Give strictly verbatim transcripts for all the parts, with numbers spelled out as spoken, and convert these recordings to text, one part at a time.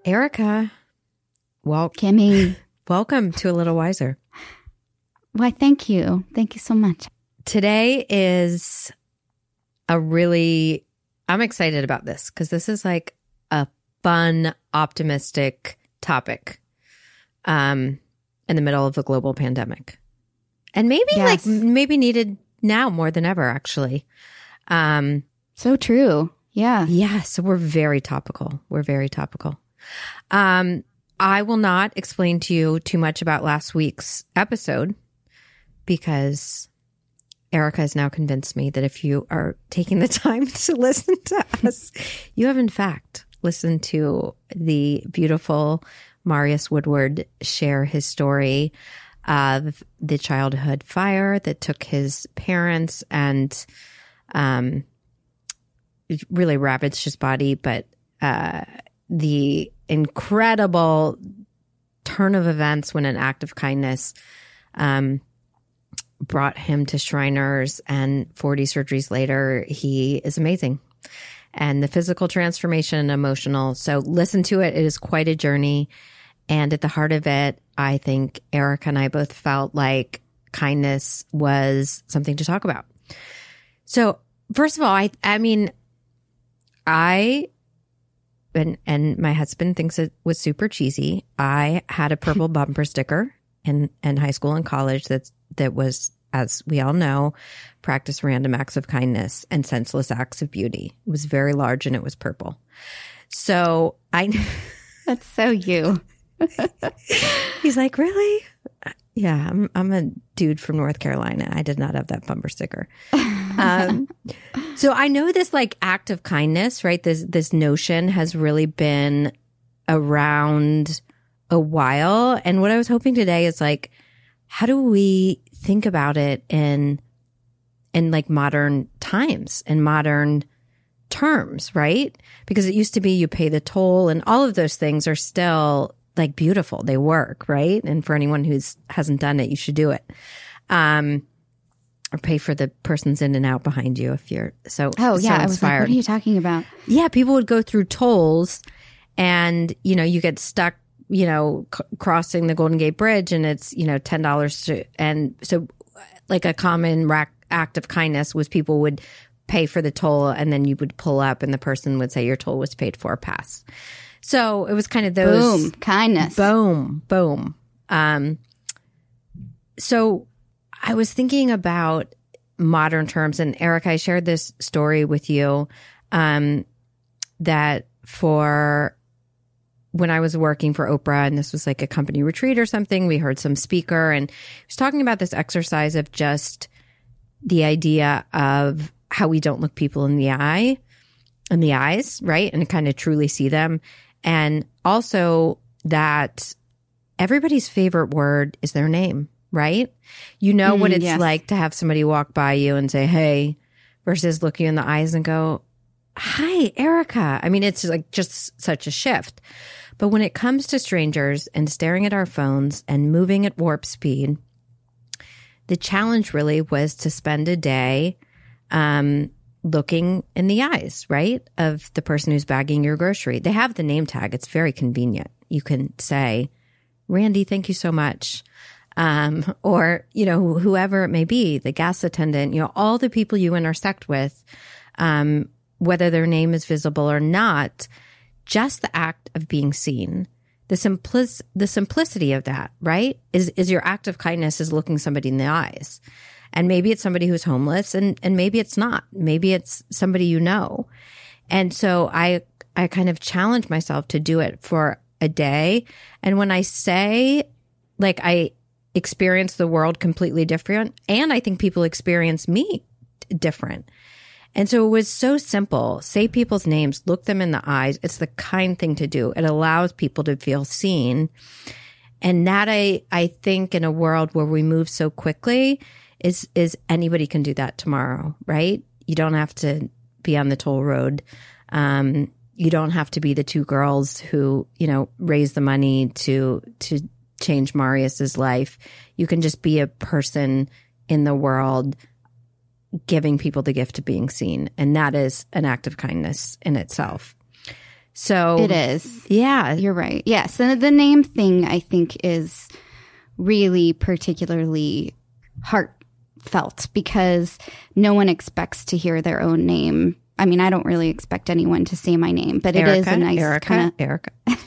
Erica, well, Kimmy, welcome to A Little Wiser. Why, thank you. Thank you so much. Today is a really, I'm excited about this because this is like a fun, optimistic topic um, in the middle of a global pandemic. And maybe Yes. like, maybe needed now more than ever, actually. Um, So true. Yeah. yeah, so we're very topical. We're very topical. Um, I will not explain to you too much about last week's episode because Erica has now convinced me that if you are taking the time to listen to us, you have in fact listened to the beautiful Marius Woodward share his story of the childhood fire that took his parents and um, really ravaged his body, but uh, the incredible turn of events when an act of kindness um, brought him to Shriners, and forty surgeries later, he is amazing. And the physical transformation and emotional. So listen to it. It is quite a journey. And at the heart of it, I think Erica and I both felt like kindness was something to talk about. So first of all, I, I mean, I, and, and my husband thinks it was super cheesy. I had a purple bumper sticker in, in high school and college that's, that was, as we all know, practice random acts of kindness and senseless acts of beauty. It was very large and it was purple. So I, That's so you. he's like, really? Yeah, I'm, I'm a dude from North Carolina. I did not have that bumper sticker. Um, so I know this like act of kindness, right? This, this notion has really been around a while. And what I was hoping today is like, how do we think about it in, in like modern times and modern terms, right? Because it used to be you pay the toll and all of those things are still like beautiful. They work, right? And for anyone who's hasn't done it, you should do it. Um, or pay for the person's in and out behind you if you're so Oh, so yeah. I was like, inspired. what are you talking about? Yeah, people would go through tolls and, you know, you get stuck, you know, c- crossing the Golden Gate Bridge and it's, you know, ten dollars to, and so like a common rac- act of kindness was people would pay for the toll and then you would pull up and the person would say your toll was paid for, pass. So it was kind of those. Boom. Kindness. Boom, boom. Um, so I was thinking about modern terms, and Erica, I shared this story with you um, that for when I was working for Oprah, and this was like a company retreat or something, we heard some speaker, and he was talking about this exercise of just the idea of how we don't look people in the eye, in the eyes, right? And kind of truly see them. And also that everybody's favorite word is their name, right? You know Mm, what it's yes. like to have somebody walk by you and say, hey, versus look you in the eyes and go, hi, Erica. I mean, it's like just such a shift. But when it comes to strangers and staring at our phones and moving at warp speed, the challenge really was to spend a day um, looking in the eyes, right, of the person who's bagging your grocery. They have the name tag. It's very convenient. You can say, Randy, thank you so much. Um, or, you know, whoever it may be, the gas attendant, you know, all the people you intersect with, um, whether their name is visible or not, just the act of being seen, the simplic- the simplicity of that, right, is, is your act of kindness is looking somebody in the eyes. And maybe it's somebody who's homeless and, and maybe it's not. Maybe it's somebody you know. And so I, I kind of challenge myself to do it for a day. And when I say, like, I experience the world completely different, and I think people experience me different. And so it was so simple. Say people's names, look them in the eyes. It's the kind thing to do. It allows people to feel seen. And that I, I think in a world where we move so quickly is, is anybody can do that tomorrow, right? You don't have to be on the toll road. Um, you don't have to be the two girls who, you know, raise the money to, to change Marius's life. You can just be a person in the world giving people the gift of being seen. And that is an act of kindness in itself. So It is. Yeah. You're right. Yes. And the name thing, I think, is really particularly heartfelt because no one expects to hear their own name. I mean, I don't really expect anyone to say my name, but it Erica, is a nice Erica, kind of Erica.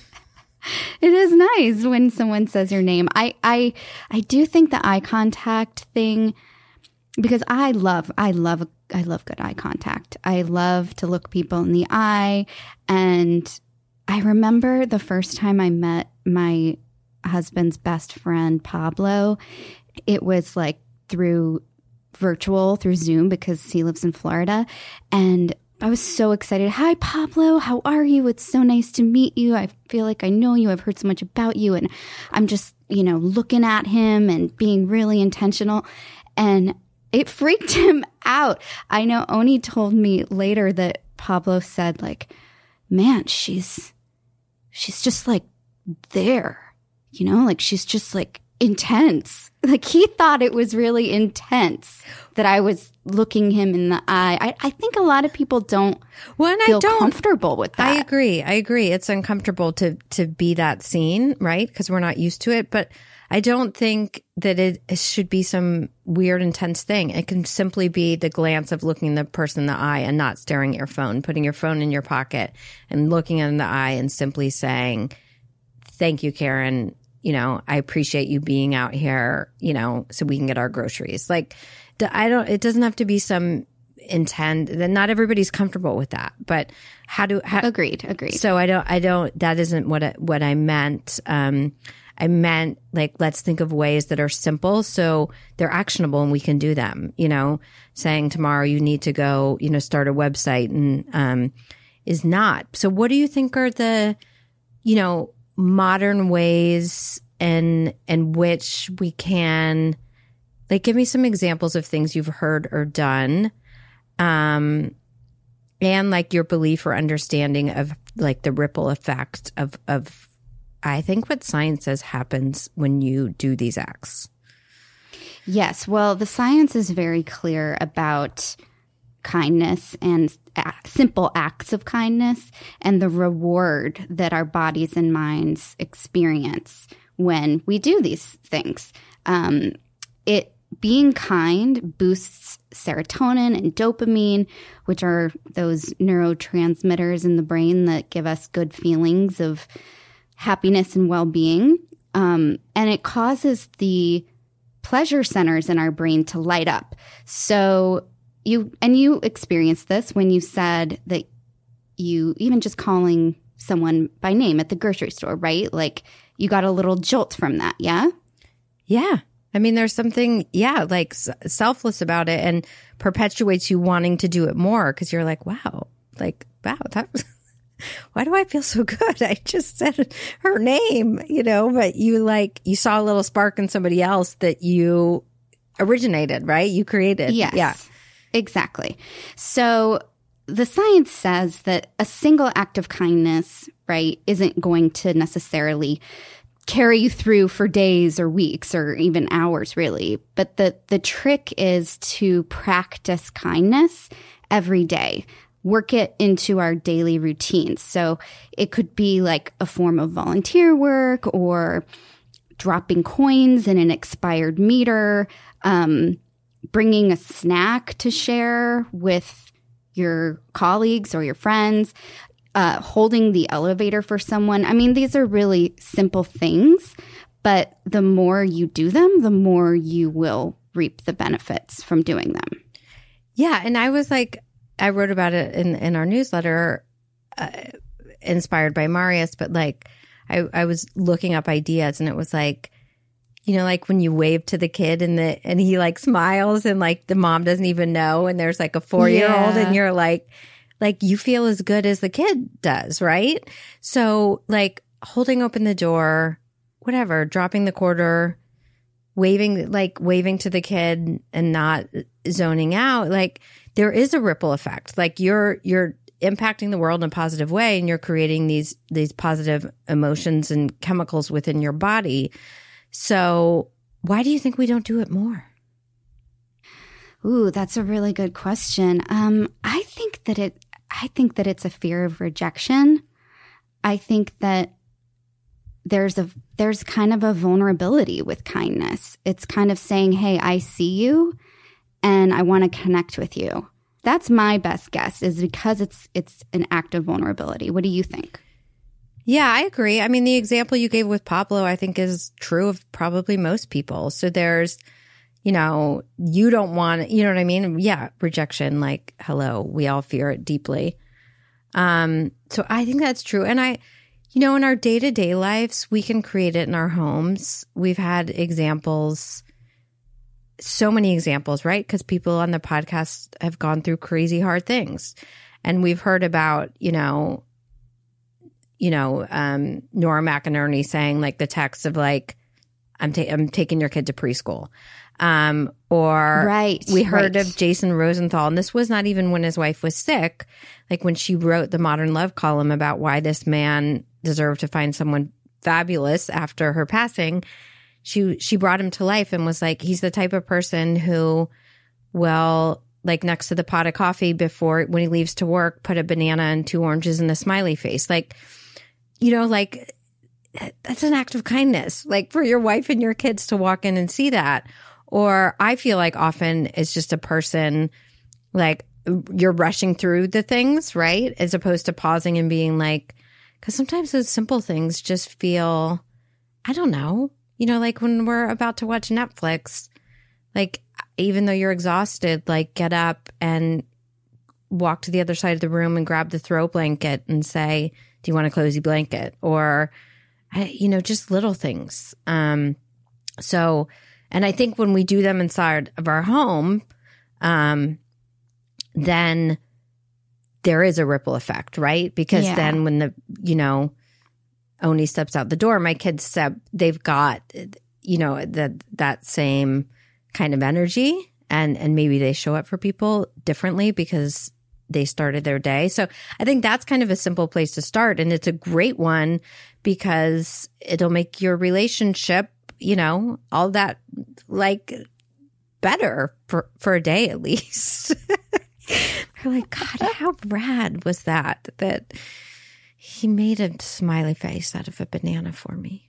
It is nice when someone says your name. I, I, I do think the eye contact thing, because I love, I love, I love good eye contact. I love to look people in the eye. And I remember the first time I met my husband's best friend, Pablo, it was like through virtual, through Zoom, because he lives in Florida. And I was so excited. Hi, Pablo. How are you? It's so nice to meet you. I feel like I know you. I've heard so much about you. And I'm just, you know, looking at him and being really intentional. And it freaked him out. I know Oni told me later that Pablo said, like, man, she's, she's just like there, you know, like she's just like intense. Like he thought it was really intense that I was looking him in the eye. I, I think a lot of people don't well, and feel I don't, comfortable with that. I agree. I agree. It's uncomfortable to to be that seen, right? Because we're not used to it. But I don't think that it, it should be some weird, intense thing. It can simply be the glance of looking the person in the eye and not staring at your phone, putting your phone in your pocket and looking in the eye and simply saying, thank you, Karen. You know, I appreciate you being out here, you know, so we can get our groceries. Like, I don't, it doesn't have to be some intent that not everybody's comfortable with that, but how do, how, agreed, agreed. So I don't, I don't, that isn't what, I, what I meant. Um, I meant like, let's think of ways that are simple. So they're actionable and we can do them, you know, saying tomorrow you need to go, you know, start a website and, um, is not. So what do you think are the, you know, modern ways in in which we can, like, give me some examples of things you've heard or done, um, and like your belief or understanding of like the ripple effect of of I think what science says happens when you do these acts. Yes, well, the science is very clear about kindness and simple acts of kindness and the reward that our bodies and minds experience when we do these things. Um, it being kind boosts serotonin and dopamine, which are those neurotransmitters in the brain that give us good feelings of happiness and well-being. Um, and it causes the pleasure centers in our brain to light up. So You and you experienced this when you said that you, even just calling someone by name at the grocery store, right? Like you got a little jolt from that, yeah? Yeah. I mean, there's something, yeah, like s- selfless about it and perpetuates you wanting to do it more because you're like, wow, like, wow, that was, why do I feel so good? I just said her name, you know, but you like, you saw a little spark in somebody else that you originated, right? You created. Yes. Yeah. Exactly. So the science says that a single act of kindness, right, isn't going to necessarily carry you through for days or weeks or even hours, really. But the, the trick is to practice kindness every day. Work it into our daily routines. So it could be like a form of volunteer work or dropping coins in an expired meter, um, bringing a snack to share with your colleagues or your friends, uh, holding the elevator for someone. I mean, these are really simple things, but the more you do them, the more you will reap the benefits from doing them. Yeah. And I was like, I wrote about it in, in our newsletter, uh, inspired by Marius, but like I, I was looking up ideas and it was like, you know, like when you wave to the kid and the and he like smiles and like the mom doesn't even know and there's like a four-year-old Yeah. and you're like, like you feel as good as the kid does, right? So like holding open the door, whatever, dropping the quarter, waving, like waving to the kid and not zoning out, like there is a ripple effect. Like you're you're impacting the world in a positive way and you're creating these these positive emotions and chemicals within your body. So why do you think we don't do it more? Ooh, that's a really good question. Um, I think that it I think that it's a fear of rejection. I think that there's a there's kind of a vulnerability with kindness. It's kind of saying, hey, I see you and I want to connect with you. That's my best guess, is because it's it's an act of vulnerability. What do you think? Yeah, I agree. I mean, the example you gave with Pablo, I think, is true of probably most people. So there's, you know, you don't want, you know what I mean? Yeah, rejection, like, hello, we all fear it deeply. Um, so I think that's true. And I, you know, in our day-to-day lives, we can create it in our homes. We've had examples, so many examples, right? Because people on the podcast have gone through crazy hard things. And we've heard about, you know, you know, um, Nora McInerney saying like the text of like, I'm, ta- I'm taking your kid to preschool. Um, or right, we heard right. of Jason Rosenthal, and this was not even when his wife was sick, like when she wrote the Modern Love column about why this man deserved to find someone fabulous after her passing. She, she brought him to life and was like, he's the type of person who will, like next to the pot of coffee before, when he leaves to work, put a banana and two oranges in a smiley face. Like, you know, like that's an act of kindness, like for your wife and your kids to walk in and see that. Or I feel like often it's just a person, like you're rushing through the things, right? As opposed to pausing and being like, because sometimes those simple things just feel, I don't know, you know, like when we're about to watch Netflix, like even though you're exhausted, like get up and walk to the other side of the room and grab the throw blanket and say, do you want a cozy blanket? Or, you know, just little things. Um, so, and I think when we do them inside of our home, um, then there is a ripple effect, right? Because yeah. then when the, you know, Oni steps out the door, my kids step, they've got, you know, that that same kind of energy, and and maybe they show up for people differently because they started their day. So I think that's kind of a simple place to start. And it's a great one because it'll make your relationship, you know, all that like better for, for a day at least. We're like, God, how rad was that? That he made a smiley face out of a banana for me.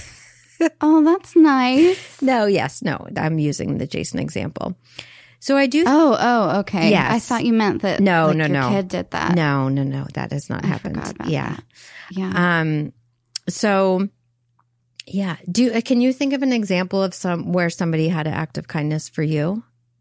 Oh, that's nice. No, yes, no, I'm using the Jason example. So I do. Oh, oh, okay. Yes. I thought you meant that. No, like, no, your no. kid did that. No, no, no. That has not I happened. forgot about Yeah. that. Yeah. Um. So, yeah. Do uh, can you think of an example of some where somebody had an act of kindness for you?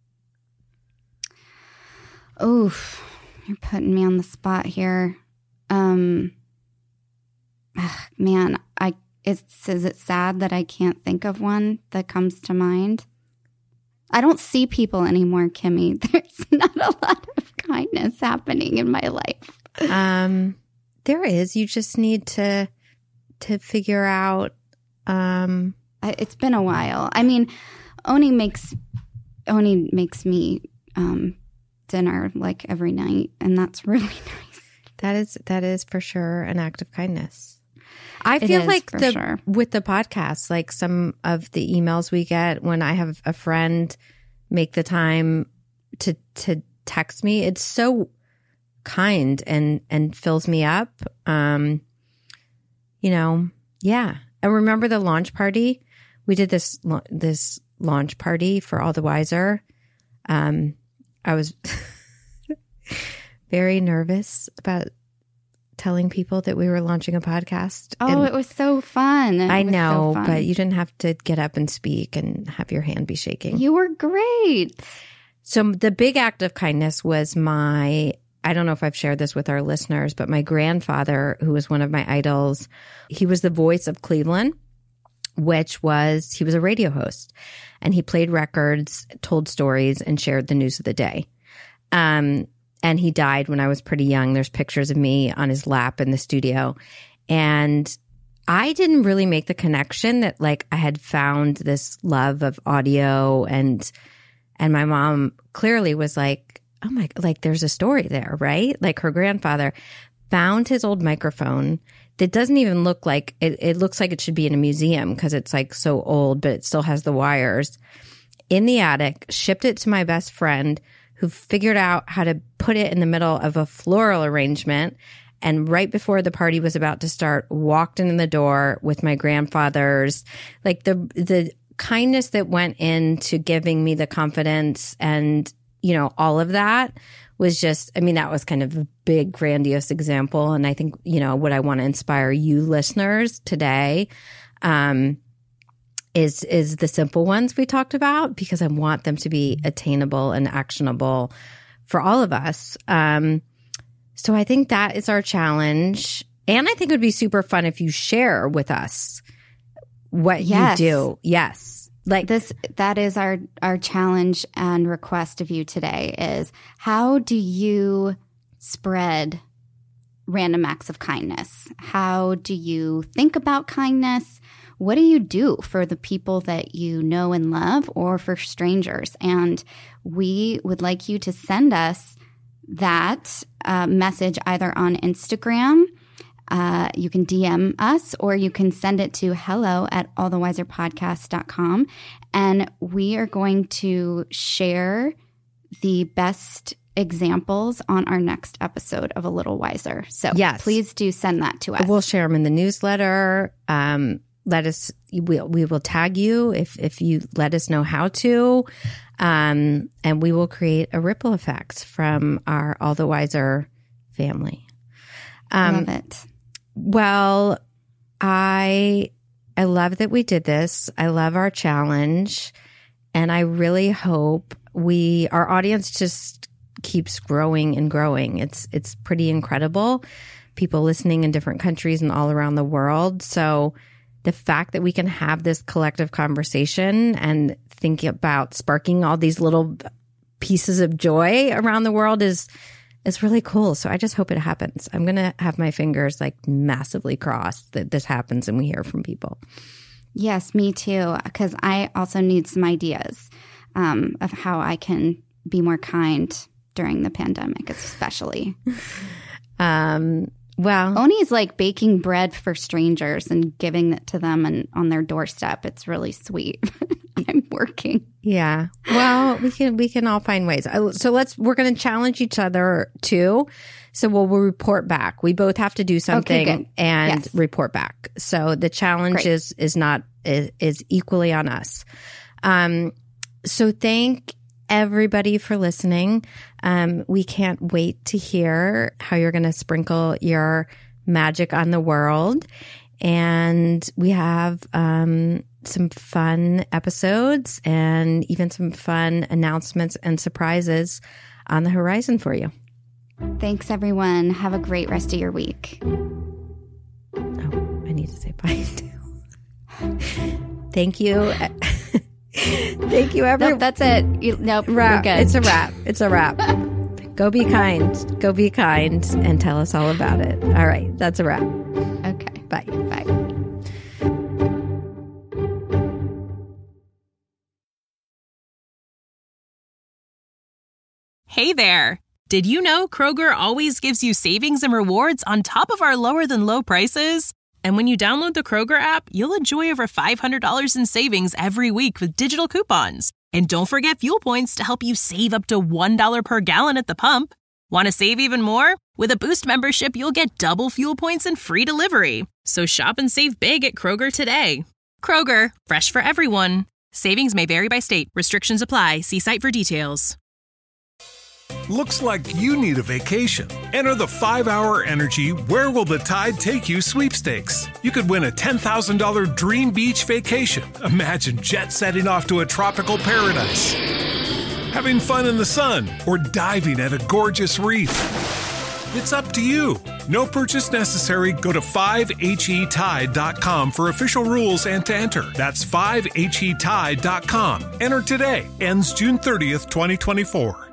Oof, you're putting me on the spot here. Um. ugh, man, I. It's, is it sad that I can't think of one that comes to mind? I don't see people anymore, Kimmy. There's not a lot of kindness happening in my life. Um, there is. You just need to to figure out. Um, I, it's been a while. I mean, Oni makes Oni makes me um, dinner like every night, and that's really nice. that is that is for sure an act of kindness. I It feel is, like for the sure. with the podcast, like some of the emails we get when I have a friend make the time to to text me, it's so kind and and fills me up. Um, you know, yeah. I remember the launch party. We did this this launch party for All the Wiser. Um, I was very nervous about telling people that we were launching a podcast. Oh, And it was so fun. It I was know, so fun. but you didn't have to get up and speak and have your hand be shaking. You were great. So the big act of kindness was my, I don't know if I've shared this with our listeners, but my grandfather, who was one of my idols, he was the voice of Cleveland, which was, he was a radio host, and he played records, told stories, and shared the news of the day. Um, And he died when I was pretty young. There's pictures of me on his lap in the studio. And I didn't really make the connection that like I had found this love of audio, and and my mom clearly was like, oh my, like there's a story there, right? Like her grandfather found his old microphone that doesn't even look like, it, it looks like it should be in a museum because it's like so old, but it still has the wires, in the attic, shipped it to my best friend, who figured out how to put it in the middle of a floral arrangement And right before the party was about to start, walked in the door with my grandfather's, like the, the kindness that went into giving me the confidence and, you know, all of that was just, I mean, that was kind of a big, grandiose example. And I think, you know, what I want to inspire you listeners today, um, is is the simple ones we talked about, because I want them to be attainable and actionable for all of us. Um, so I think that is our challenge. And I think it would be super fun if you share with us what yes. you do. Yes. Like this, that is our, our challenge and request of you today is, how do you spread random acts of kindness? How do you think about kindness? What do you do for the people that you know and love, or for strangers? And we would like you to send us that uh, message either on Instagram. Uh, you can D M us, or you can send it to hello at all the wiser podcast dot com. And we are going to share the best examples on our next episode of A Little Wiser. So yes. please do send that to us. We'll share them in the newsletter. Um, let us, we, we will tag you if, if you let us know how to. Um, and we will create a ripple effect from our All the Wiser family. Um, Love it. Well, I, I love that we did this. I love our challenge. And I really hope we, our audience just keeps growing and growing. It's, it's pretty incredible. People listening in different countries and all around the world. So the fact that we can have this collective conversation and think about sparking all these little pieces of joy around the world is, is really cool. So I just hope it happens. I'm going to have my fingers like massively crossed that this happens and we hear from people. Yes, me too. Because I also need some ideas um, of how I can be more kind during the pandemic, especially. um, well, Oni's like baking bread for strangers and giving it to them and on their doorstep. It's really sweet. I'm working. Yeah. Well, we can we can all find ways. So let's we're going to challenge each other too. So we'll, we'll report back. We both have to do something okay, and yes. report back. So the challenge Great. is is not is, is equally on us. Um. So thank everybody for listening. Um. We can't wait to hear how you're going to sprinkle your magic on the world, and we have um. some fun episodes and even some fun announcements and surprises on the horizon for you. Thanks, everyone. Have a great rest of your week. Oh, I need to say bye too. Thank you. Thank you, everyone. Nope, that's it. You, nope, wrap. We're good. It's a wrap. It's a wrap. Go be kind. Go be kind and tell us all about it. All right. That's a wrap. Okay. Bye. Bye. Hey there! Did you know Kroger always gives you savings and rewards on top of our lower-than-low prices? And when you download the Kroger app, you'll enjoy over five hundred dollars in savings every week with digital coupons. And don't forget fuel points to help you save up to one dollar per gallon at the pump. Want to save even more? With a Boost membership, you'll get double fuel points and free delivery. So shop and save big at Kroger today. Kroger, fresh for everyone. Savings may vary by state. Restrictions apply. See site for details. Looks like you need a vacation. Enter the five hour Energy Where Will the Tide Take You sweepstakes. You could win a ten thousand dollars dream beach vacation. Imagine jet setting off to a tropical paradise, having fun in the sun, or diving at a gorgeous reef. It's up to you. No purchase necessary. Go to five H E tide dot com for official rules and to enter. That's five H E tide dot com. Enter today. Ends June thirtieth, twenty twenty-four.